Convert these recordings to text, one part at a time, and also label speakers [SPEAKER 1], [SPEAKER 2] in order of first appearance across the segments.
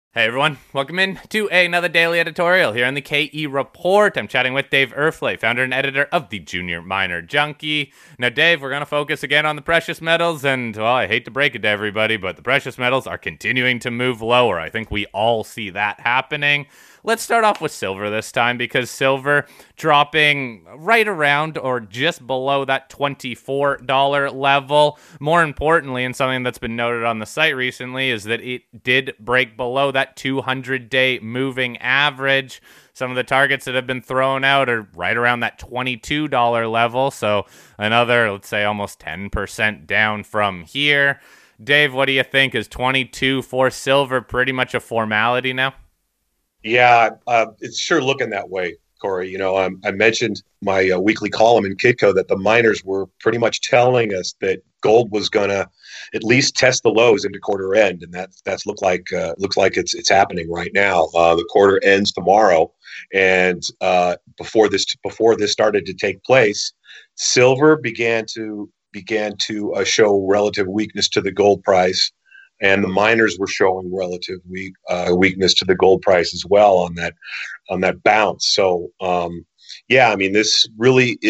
[SPEAKER 1] Hey everyone, welcome in to another daily editorial here on the KE Report. I'm chatting with Dave Erfle, founder and editor of the Junior Miner Junkie. Now, Dave, we're going to focus again on the precious metals, and, well, I hate to break it to everybody, but the precious metals are continuing to move lower. I think we all see that happening. Let's start off with silver this time, because silver dropping right around or just below that $24 level. More importantly, and something that's been noted on the site recently, is that it did break below that 200-day moving average. Some of the targets that have been thrown out are right around that $22 level, so another, let's say, almost 10% down from here. Dave, what do you think? Is 22 for silver pretty much a formality now?
[SPEAKER 2] Yeah, it's sure looking that way, Corey. I mentioned my weekly column in Kitco that the miners were pretty much telling us that gold was going to at least test the lows into quarter end, and that's looks like it's happening right now. The quarter ends tomorrow, and before this started to take place, silver began to show relative weakness to the gold price, and the miners were showing relative weakness to the gold price as well on that bounce. So yeah, I mean, this really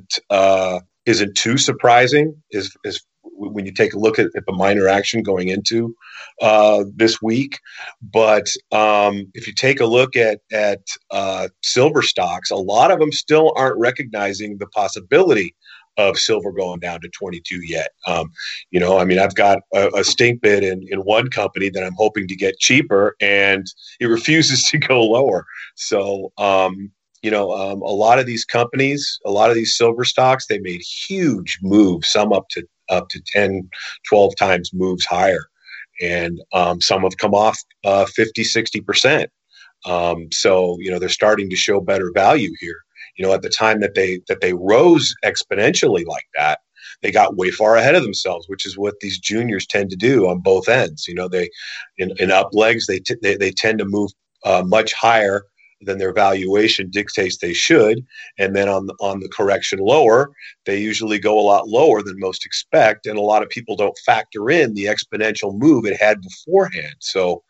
[SPEAKER 2] isn't too surprising is when you take a look at the miner action going into this week. But if you take a look at silver stocks, a lot of them still aren't recognizing the possibility of silver going down to 22 yet. I mean, I've got a stink bid in one company that I'm hoping to get cheaper, and it refuses to go lower. So, a lot of these companies, a lot of these silver stocks, they made huge moves, some up to 10, 12 times moves higher. And some have come off 50, 60%. So, they're starting to show better value here. At the time that they rose exponentially like that, they got way far ahead of themselves, which is what these juniors tend to do on both ends. They in up legs they tend to move much higher than their valuation dictates they should, and then on the correction lower, they usually go a lot lower than most expect, and a lot of people don't factor in the exponential move it had beforehand. So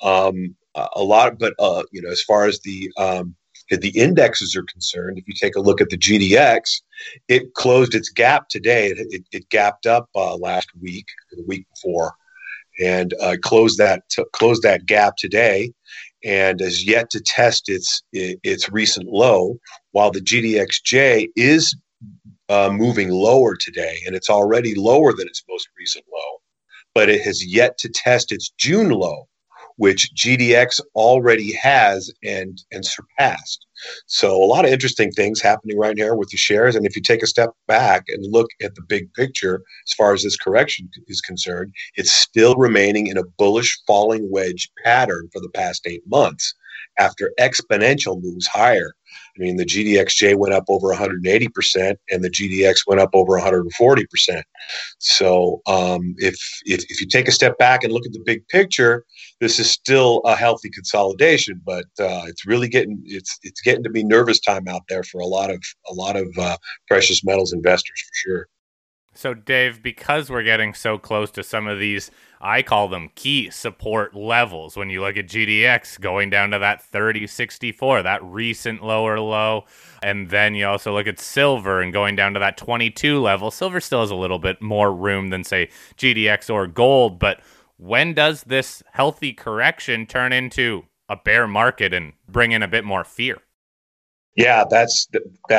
[SPEAKER 2] a lot, but as far as the indexes are concerned, if you take a look at the GDX, it closed its gap today. It gapped up last week, or the week before, and closed that gap today, and is yet to test its recent low. While the GDXJ is moving lower today, and it's already lower than its most recent low, but it has yet to test its June low, which GDX already has and surpassed. So a lot of interesting things happening right here with the shares. And if you take a step back and look at the big picture, as far as this correction is concerned, it's still remaining in a bullish falling wedge pattern for the past 8 months after exponential moves higher. I mean, the GDXJ went up over 180%, and the GDX went up over 140%. So if you take a step back and look at the big picture, this is still a healthy consolidation, but it's really getting to be nervous time out there for a lot of precious metals investors for sure.
[SPEAKER 1] So, Dave, because we're getting so close to some of these, I call them key support levels. When you look at GDX going down to that 3064, that recent lower low, and then you also look at silver and going down to that 22 level. Silver still has a little bit more room than, say, GDX or gold, but when does this healthy correction turn into a bear market and bring in a bit more fear?
[SPEAKER 2] Yeah, that's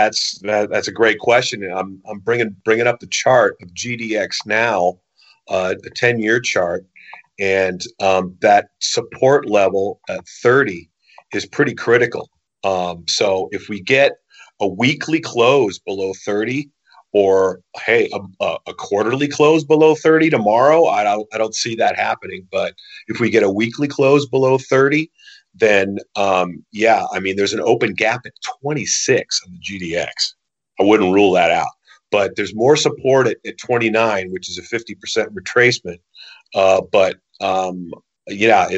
[SPEAKER 2] a great question. I'm bringing up the chart of GDX now, a 10-year chart, and that support level at 30 is pretty critical. So if we get a weekly close below 30, or hey, a quarterly close below 30 tomorrow, I don't see that happening. But if we get a weekly close below 30, then yeah, I mean, there's an open gap at 26 on the GDX. I wouldn't rule that out, but there's more support at 29, which is a 50% retracement. But yeah,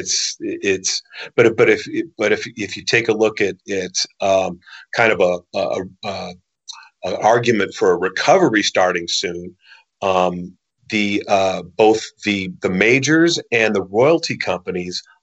[SPEAKER 2] if you take a look at it, kind of a argument for a recovery starting soon. Both the majors and the royalty companies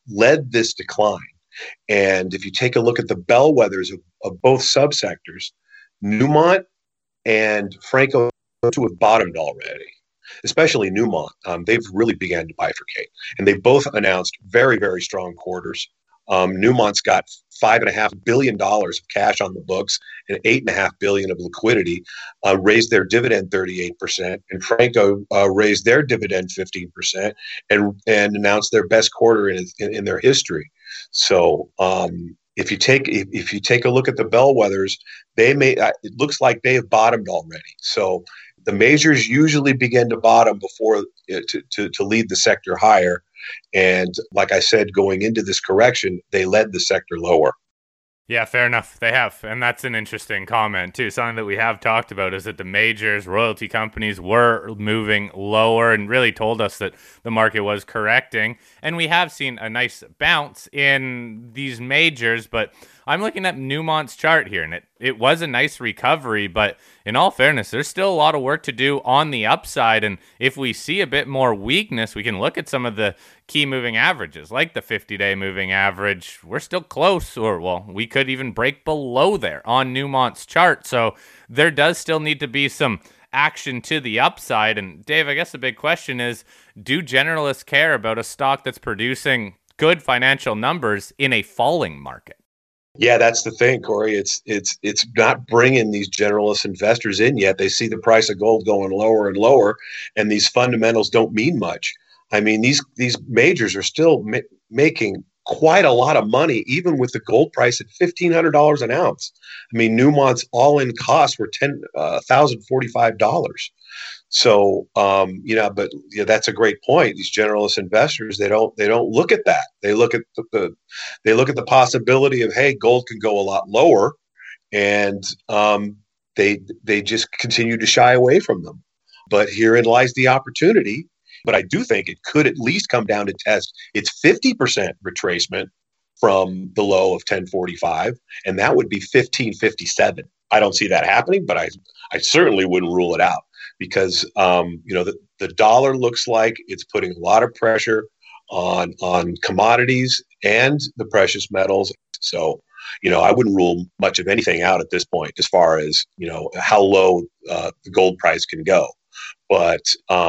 [SPEAKER 2] led this decline. And if you take a look at the bellwethers of both subsectors, Newmont and Franco have bottomed already, especially Newmont. They've really began to bifurcate, and they've both announced very, very strong quarters. Newmont's got $5.5 billion of cash on the books and $8.5 billion of liquidity, raised their dividend 38%, and Franco raised their dividend 15% and announced their best quarter in their history. So if you take a look at the bellwethers, it looks like they have bottomed already. So the majors usually begin to bottom before to lead the sector higher. And like I said, going into this correction, they led the sector lower.
[SPEAKER 1] Yeah, fair enough. They have. And that's an interesting comment, too. Something that we have talked about is that the majors, royalty companies were moving lower and really told us that the market was correcting. And we have seen a nice bounce in these majors, but I'm looking at Newmont's chart here, and it was a nice recovery, but in all fairness, there's still a lot of work to do on the upside, and if we see a bit more weakness, we can look at some of the key moving averages, like the 50-day moving average. We're still close, or, well, we could even break below there on Newmont's chart, so there does still need to be some action to the upside, and Dave, I guess the big question is, do generalists care about a stock that's producing good financial numbers in a falling market?
[SPEAKER 2] Yeah, that's the thing, Corey. It's not bringing these generalist investors in yet. They see the price of gold going lower and lower, and these fundamentals don't mean much. I mean, these majors are still making quite a lot of money, even with the gold price at $1,500 an ounce. I mean, Newmont's all-in costs were $1,045. So, but that's a great point. These generalist investors, they don't look at that. They look at the possibility of, hey, gold can go a lot lower, and they just continue to shy away from them. But herein lies the opportunity. But I do think it could at least come down to test its 50% retracement from the low of 1045, and that would be 1557. I don't see that happening, but I certainly wouldn't rule it out. Because the dollar looks like it's putting a lot of pressure on commodities and the precious metals. So, I wouldn't rule much of anything out at this point as far as, how low the gold price can go. But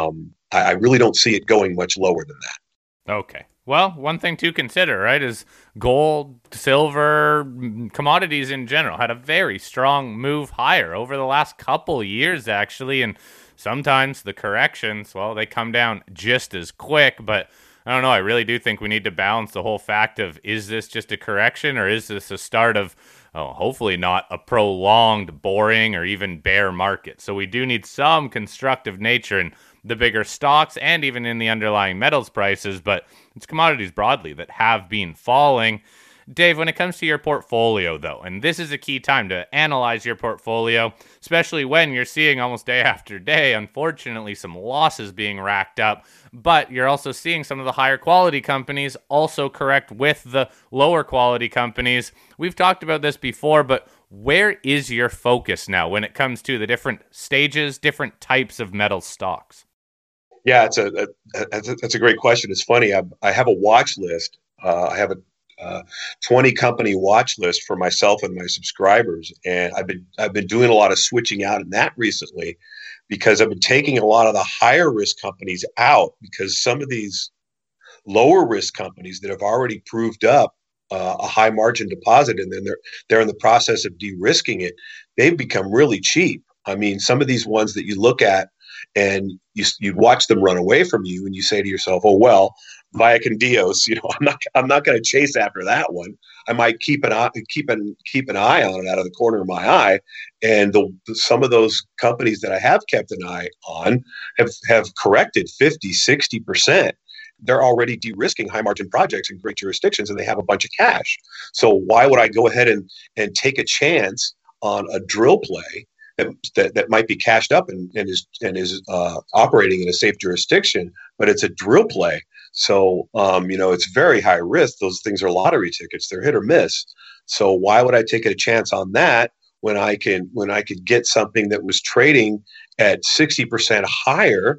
[SPEAKER 2] I really don't see it going much lower than that.
[SPEAKER 1] Okay. Well, one thing to consider, right, is gold, silver, commodities in general had a very strong move higher over the last couple years, actually. And sometimes the corrections, well, they come down just as quick. But I don't know. I really do think we need to balance the whole fact of, is this just a correction, or is this a start of, hopefully not a prolonged, boring, or even bear market? So we do need some constructive nature in the bigger stocks and even in the underlying metals prices, but it's commodities broadly that have been falling. Dave, when it comes to your portfolio, though, and this is a key time to analyze your portfolio, especially when you're seeing almost day after day, unfortunately, some losses being racked up, but you're also seeing some of the higher quality companies also correct with the lower quality companies. We've talked about this before, but where is your focus now when it comes to the different stages, different types of metal stocks?
[SPEAKER 2] Yeah, that's a great question. It's funny. I have a watch list. I have a 20 company watch list for myself and my subscribers, and I've been doing a lot of switching out in that recently, because I've been taking a lot of the higher risk companies out, because some of these lower risk companies that have already proved up a high margin deposit, and then they're in the process of de-risking it, they've become really cheap. I mean, some of these ones that you look at and you'd watch them run away from you, and you say to yourself, "Oh well, Via con Dios, I'm not going to chase after that one. I might keep an eye on it out of the corner of my eye." And some of those companies that I have kept an eye on have corrected 50, 60%. They're already de-risking high margin projects in great jurisdictions, and they have a bunch of cash. So why would I go ahead and take a chance on a drill play that might be cashed up and is operating in a safe jurisdiction, but it's a drill play? So it's very high risk. Those things are lottery tickets; they're hit or miss. So why would I take a chance on that when I could get something that was trading at 60% higher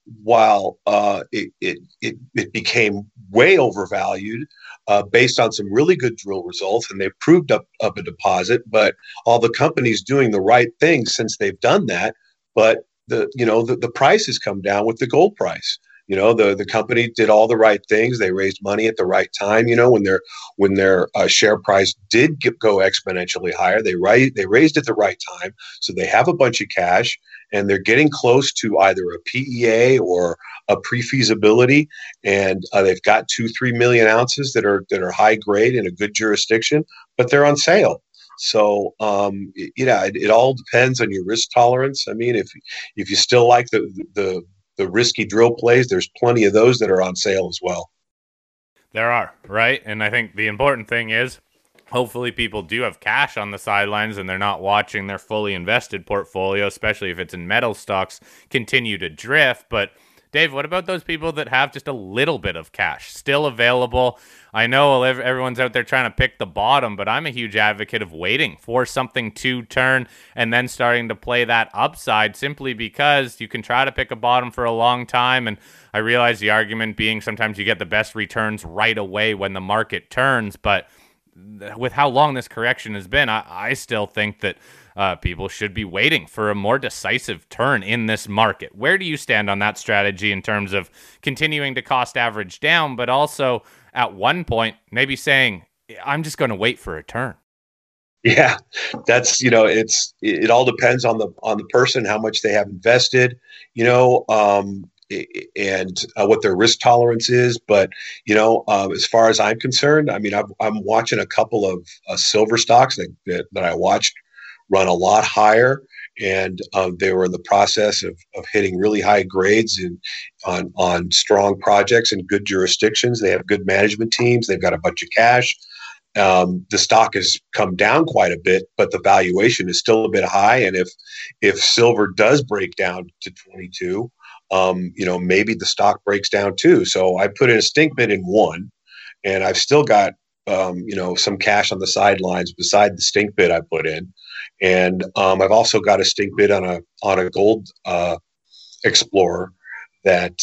[SPEAKER 2] while it became way overvalued based on some really good drill results, and they've proved up a deposit. But all the companies doing the right things since they've done that, but the price has come down with the gold price. The company did all the right things. They raised money at the right time. When their share price did go exponentially higher, they raised at the right time. So they have a bunch of cash, and they're getting close to either a PEA or a pre-feasibility, and they've got 2-3 million ounces that are high grade in a good jurisdiction, but they're on sale. So it all depends on your risk tolerance. I mean, if you still like the risky drill plays, there's plenty of those that are on sale as well.
[SPEAKER 1] There are, right? And I think the important thing is hopefully people do have cash on the sidelines and they're not watching their fully invested portfolio, especially if it's in metal stocks, continue to drift. But Dave, what about those people that have just a little bit of cash still available? I know everyone's out there trying to pick the bottom, but I'm a huge advocate of waiting for something to turn and then starting to play that upside, simply because you can try to pick a bottom for a long time. And I realize the argument being sometimes you get the best returns right away when the market turns, but with how long this correction has been, I still think that people should be waiting for a more decisive turn in this market. Where do you stand on that strategy in terms of continuing to cost average down, but also at one point maybe saying, I'm just going to wait for a turn?
[SPEAKER 2] Yeah, that's it all depends on the person, how much they have invested, and what their risk tolerance is. But as far as I'm concerned, I mean, I'm watching a couple of silver stocks that I watched run a lot higher, and they were in the process of hitting really high grades on strong projects in good jurisdictions. They have good management teams. They've got a bunch of cash. The stock has come down quite a bit, but the valuation is still a bit high. And if silver does break down to 22, maybe the stock breaks down too. So I put in a stink bid in one, and I've still got some cash on the sidelines beside the stink bid I put in, and I've also got a stink bid on a gold explorer that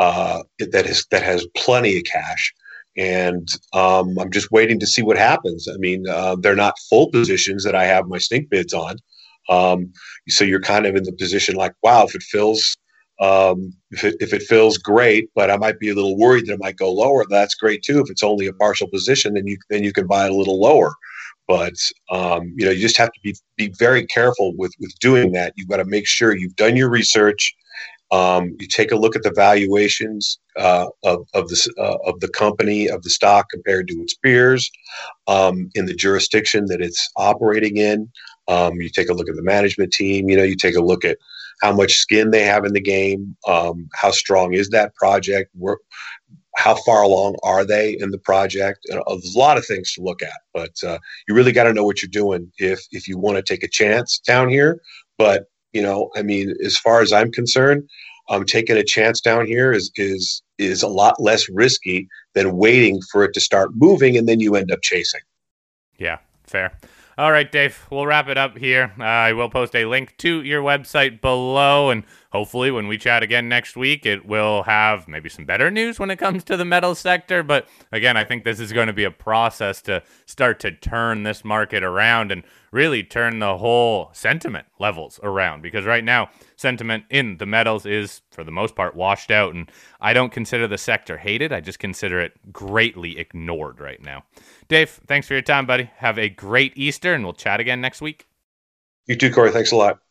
[SPEAKER 2] has plenty of cash. And I'm just waiting to see what happens. I mean, they're not full positions that I have my stink bids on. So you're kind of in the position like, wow, if it fills, if it fills, great, but I might be a little worried that it might go lower. That's great too. If it's only a partial position, then you can buy it a little lower. But you just have to be very careful with doing that. You've got to make sure you've done your research. You take a look at the valuations of the company, of the stock compared to its peers in the jurisdiction that it's operating in. You take a look at the management team. You take a look at how much skin they have in the game. How strong is that project? How far along are they in the project? There's a lot of things to look at, but you really got to know what you're doing if you want to take a chance down here. But I mean, as far as I'm concerned, taking a chance down here is a lot less risky than waiting for it to start moving and then you end up chasing.
[SPEAKER 1] Yeah, fair. All right, Dave, we'll wrap it up here. I will post a link to your website below, and hopefully when we chat again next week, it will have maybe some better news when it comes to the metal sector. But again, I think this is going to be a process to start to turn this market around and really turn the whole sentiment levels around, because right now sentiment in the metals is for the most part washed out, and I don't consider the sector hated. I just consider it greatly ignored right now. Dave, thanks for your time, buddy. Have a great Easter, and we'll chat again next week.
[SPEAKER 2] You too, Corey. Thanks a lot.